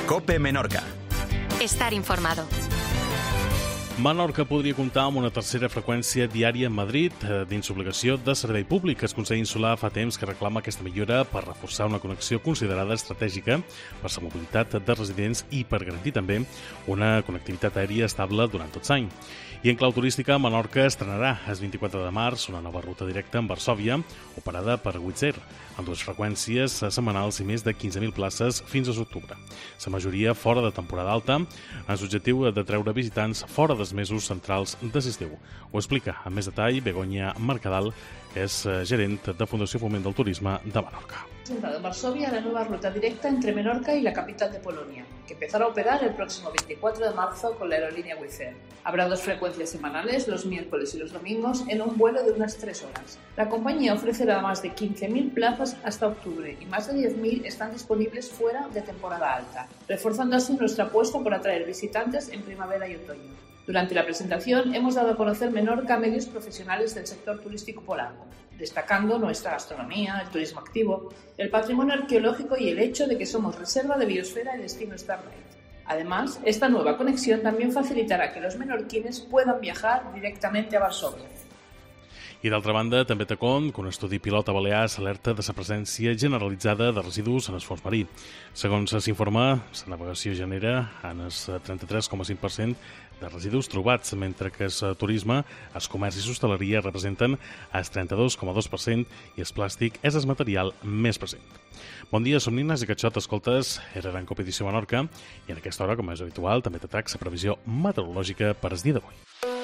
COPE Menorca. Estar informado. Menorca podria comptar amb una tercera freqüència diària a Madrid dins obligació de servei públic. El Consell Insular fa temps que reclama aquesta millora per reforçar una connexió considerada estratègica per la mobilitat de residents i per garantir també una connectivitat aèria estable durant tot l'any. I en clau turística, Menorca estrenarà el 24 de març una nova ruta directa amb Varsòvia, operada per Wizz Air, amb 2 freqüències setmanals i més de 15.000 places fins a l'octubre. La majoria fora de temporada alta, amb l'objectiu de treure visitants fora dels mesos centrals de l'estiu. Ho explica amb més detall Begoña Mercadal, que és gerent de Fundació Foment del Turisme de Menorca. Presentado en Varsovia la nueva ruta directa entre Menorca y la capital de Polonia, que empezará a operar el próximo 24 de marzo con la aerolínea Wizz Air. Habrá 2 frecuencias semanales, los miércoles y los domingos, en un vuelo de unas 3 horas. La compañía ofrecerá más de 15.000 plazas hasta octubre y más de 10.000 están disponibles fuera de temporada alta, reforzando así nuestra apuesta por atraer visitantes en primavera y otoño. Durante la presentación hemos dado a conocer Menorca a medios profesionales del sector turístico polaco, destacando nuestra gastronomía, el turismo activo, el patrimonio arqueológico y el hecho de que somos reserva de biosfera y destino Starlight. Además, esta nueva conexión también facilitará que los menorquines puedan viajar directamente a Varsovia. I d'altra banda, també té compte que un estudi pilot a Balears alerta de la presència generalitzada de residus en el fons marí. Segons s'informa, la navegació genera en el 33,5% de residus trobats, mentre que el turisme, els comerços i l'hostaleria representen el 32,2% i el plàstic és el material més present. Bon dia, som Nina Zicachot, escoltes RR en COPE Edició Menorca i en aquesta hora, com és habitual, també t'atrac la previsió meteorològica per el dia d'avui.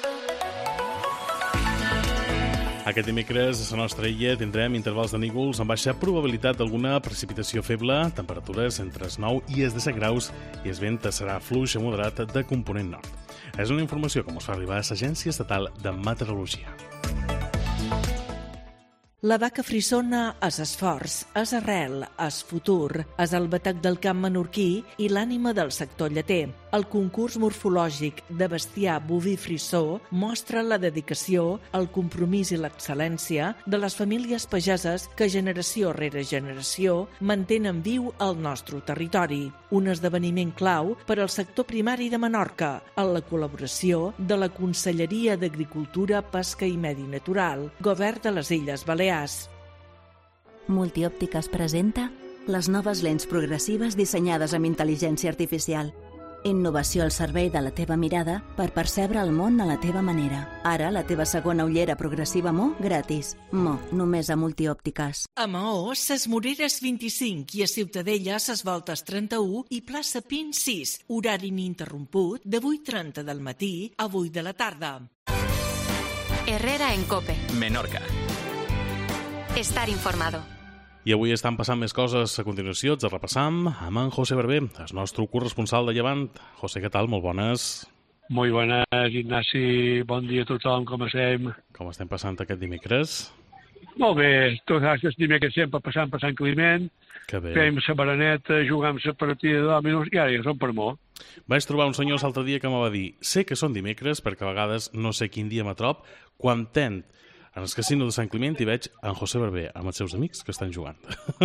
Aquest dimecres a la nostra illa tindrem intervals de núvols amb baixa probabilitat d'alguna precipitació feble, temperatures entre els 9 i els 17 graus i el vent serà fluix a moderat de component nord. És una informació que ens fa arribar a l'Agència Estatal de Meteorologia. La vaca frissona és esforç, és arrel, és futur, és el batec del camp menorquí i l'ànima del sector lleter. El concurs morfològic de bestiar boví frissó mostra la dedicació, el compromís i l'excel·lència de les famílies pageses que generació rere generació mantenen viu el nostre territori. Un esdeveniment clau per al sector primari de Menorca, en la col·laboració de la Conselleria d'Agricultura, Pesca i Medi Natural, Govern de les Illes Balears. Multiòptiques presenta les noves lents progressives dissenyades amb intel·ligència artificial. Innovació al servei de la teva mirada per percebre el món a la teva manera. Ara, la teva segona ullera progressiva Mo gratis. Mo, només a Multiòptiques. A Maó, ses Moreres 25 i a Ciutadella, ses Voltes 31 i plaça Pin 6. Horari ininterromput de 8:30 del matí a 8 de la tarda. Herrera en COPE. Menorca. Estar informado. I avui estan passant més coses. A continuació, ens repassam amb en José Barber, el nostre corresponsal de Llevant. José, què tal? Molt bones. Molt bones, Ignasi. Bon dia a tothom, com estem? Com estem passant aquest dimecres? Molt bé, tots aquests dimecres sempre passant Climent. Que bé. Fem la baraneta, jugam la partida de dòminos i ara ja som per molt. Vaig trobar un senyor l'altre dia que me va dir sé que són dimecres perquè a vegades no sé quin dia me trob quan tent en el casino de Sant Climent i veig en José Barber amb els seus amics que estan jugant.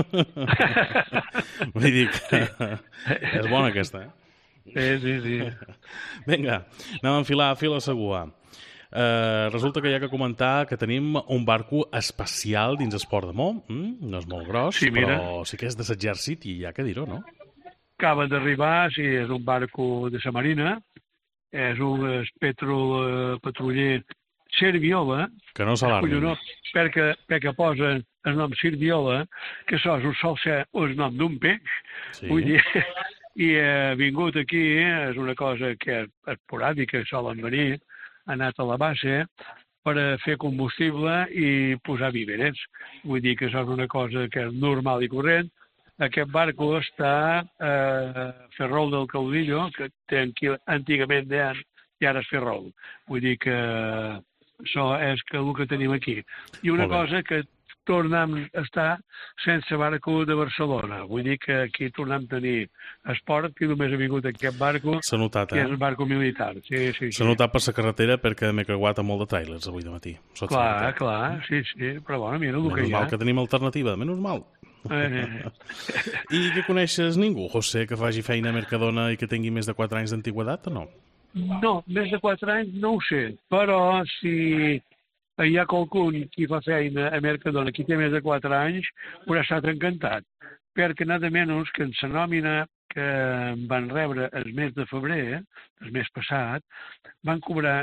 Vull dir que és bona aquesta, Sí. Vinga, anem a enfilar fil a segura. Resulta que hi ha que comentar que tenim un barco especial dins el Port de Mo. No és molt gros, sí, però sí que és de l'exèrcit i hi ha que dir-ho, no? Acaba d'arribar, sí, és un barco de la Marina, és un petrol patruller Serviola, que no s'alarmin. perquè posen el nom Serviola, que això sol ser el nom d'un peix, Sí. vull dir, i ha vingut aquí, és una cosa que és esporàdica, solen venir, ha anat a la base per fer combustible i posar víveres. Vull dir que això és una cosa que és normal i corrent. Aquest barco està a Ferrol del Caudillo, que antigament deien, i ara és Ferrol. Vull dir que això és el que tenim aquí. I una cosa que tornem a estar sense barco de Barcelona. Vull dir que aquí tornem a tenir esport i només ha vingut aquest barco, S'ha notat, que és el barco militar. Sí. S'ha notat per la carretera perquè m'he creuat amb molt de trailers avui de matí. Clar, sí, però bueno, mira el que hi ha. Menys mal que tenim alternativa, menys mal. I que coneixes ningú, José, que faci feina a Mercadona i que tingui més de 4 anys d'antigüedat o no? No, més de 4 anys no ho sé, però si hi ha qualcun qui fa feina a Mercadona qui té més de 4 anys, haurà estat encantat, perquè nada menys que en la nòmina que van rebre el mes de febrer, el mes passat, van cobrar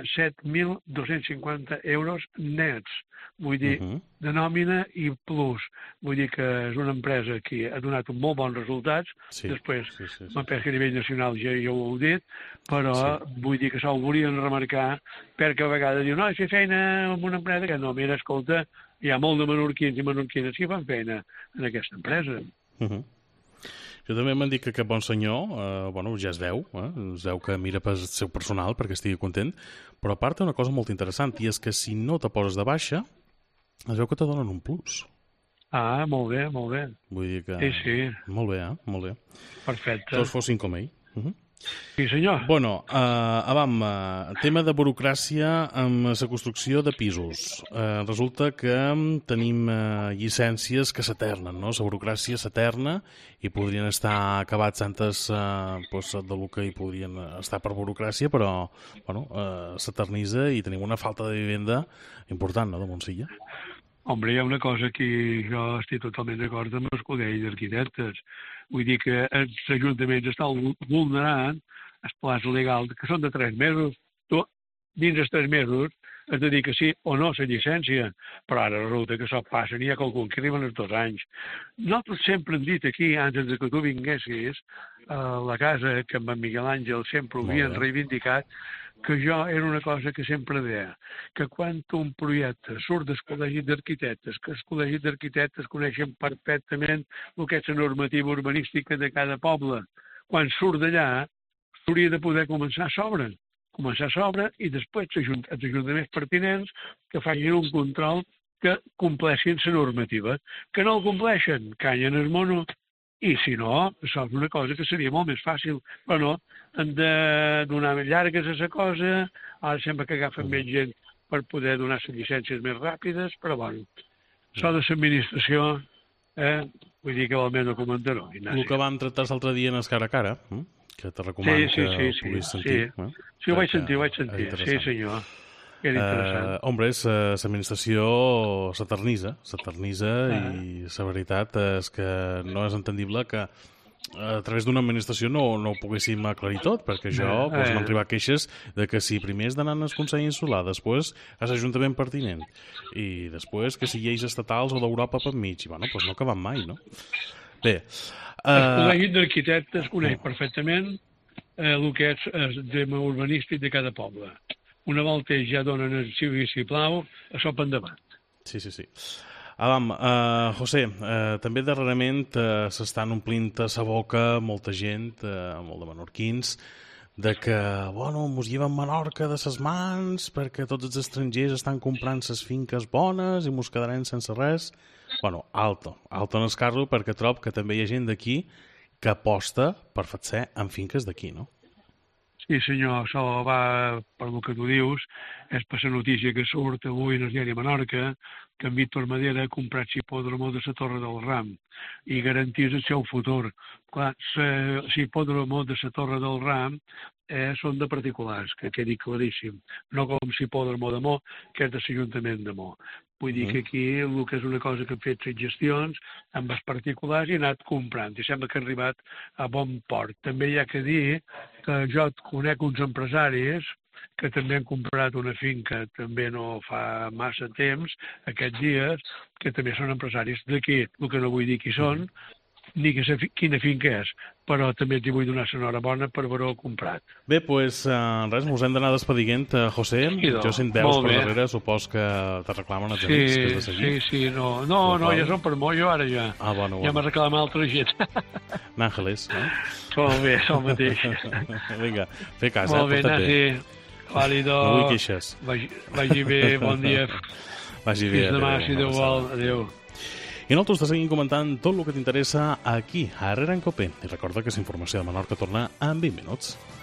7.250 euros nets, vull dir, de nòmina i plus. Vull dir que és una empresa que ha donat molt bons resultats, després, m'empresa que a nivell nacional ja ho heu dit, però vull dir que s'ho volien remarcar, perquè a vegades diuen, no, fer feina en una empresa que no, mira, escolta, hi ha molt de menorquins i menorquines que fan feina en aquesta empresa. Jo també m'han dit que aquest bon senyor, ja es veu que mira pel seu personal perquè estigui content, però a part té una cosa molt interessant, i és que si no te poses de baixa, es veu que te donen un plus. Ah, molt bé, molt bé. Vull dir que... Sí. Molt bé, molt bé. Perfecte. Tots fossin com ell. Sí, senyor. Bueno, tema de burocràcia amb la construcció de pisos. Resulta que tenim llicències que s'eternen, no? La burocràcia s'eterna i podrien estar acabats antes del que hi podrien estar per burocràcia, però s'eternitza i tenim una falta de vivenda important, no?, de Montsilla. Hombre, hi ha una cosa que jo estic totalment d'acord amb el Col·legi d'Arquitectes. Vull dir que els ajuntaments estan vulnerant els plans legals, que són de 3 mesos. Tu, dins dels 3 mesos, has de dir que sí o no la llicència, però ara resulta que això passa, n'hi ha qualcun que arriben els 2 anys. Nosaltres sempre hem dit aquí, antes que tu vinguessis, a la casa que amb en Miguel Àngel sempre ho havien reivindicat, que jo era una cosa que sempre deia, que quan un projecte surt del Col·legi d'Arquitectes, que els col·legis d'arquitectes coneixen perfectament el que és la normativa urbanística de cada poble, quan surt d'allà s'hauria de poder començar a sobre i després els ajuntaments pertinents que facin un control que compleixin la normativa. Que no el compleixen, canyen el mono. I si no, això és una cosa que seria molt més fàcil, però no, hem de donar més llargues a la cosa, ara sembla que agafen més gent per poder donar les llicències més ràpides, però bueno, això de l'administració, vull dir que almenys ho comentaré. El que vam tractar l'altre dia en el cara a cara, que te recomano que puguis sentir. Sí, ho vaig sentir, sí senyor. Hombre, l'administració s'eternitza i la veritat és que no és entendible que a través d'una administració no ho poguéssim aclarir tot, perquè m'han arribat queixes de que si primer és d'anar al Consell Insular, després a l'Ajuntament pertinent i després que si lleis estatals o d'Europa per mig, i bueno, no acabem mai, no? Bé, el Col·legi d'Arquitectes coneix perfectament el que és el tema urbanístic de cada poble. Una volta ja donen el seu vistiplau, això per endavant. Sí. José, també darrerament s'estan omplint a sa boca molta gent, molt de menorquins, de que, mos lleven Menorca de ses mans perquè tots els estrangers estan comprant ses finques bones i mos quedarem sense res. Alto en el carro, perquè trob que també hi ha gent d'aquí que aposta per fer-se en finques d'aquí, no? Sí, senyor, això va per el que tu dius, és per la notícia que surt avui en el diari Menorca, que en Víctor Madera ha comprat l'hipòdromo de la Torre del Ram i garantís el seu futur. Clar, l'hipòdromo de la Torre del Ram són de particulars, que quedi claríssim, no com l'hipòdromo de Mo, que és de l'Ajuntament de Mo. Vull dir que aquí el que és una cosa que han fet les gestions amb els particulars i han anat comprant, i sembla que ha arribat a bon port. També hi ha que dir que jo conec uns empresaris que també han comprat una finca també no fa massa temps, aquests dies, que també són empresaris d'aquí, el que no vull dir qui són, ni quina finca és, però també t'hi vull donar l'enhorabona per haver-ho comprat. Bé, doncs res, mos hem d'anar despedint, José. Jo sent veus per darrere, supos que te reclamen els amics que has de seguir. Sí, no, ja són per molt, jo ara ja. Bueno. Ja m'ha reclamat altra gent. N'Àngeles, no? Molt bé, el mateix. Vinga, fer cas, molt bé, Nasi. Vàlido. No vull queixes. Vagi bé, bon dia. Vagi bé. Fins demà, si Déu vol. Adéu. I nosaltres te seguim comentant tot el que t'interessa aquí, a Herrera en Cope. I recorda que la informació de Menorca torna en 20 minuts.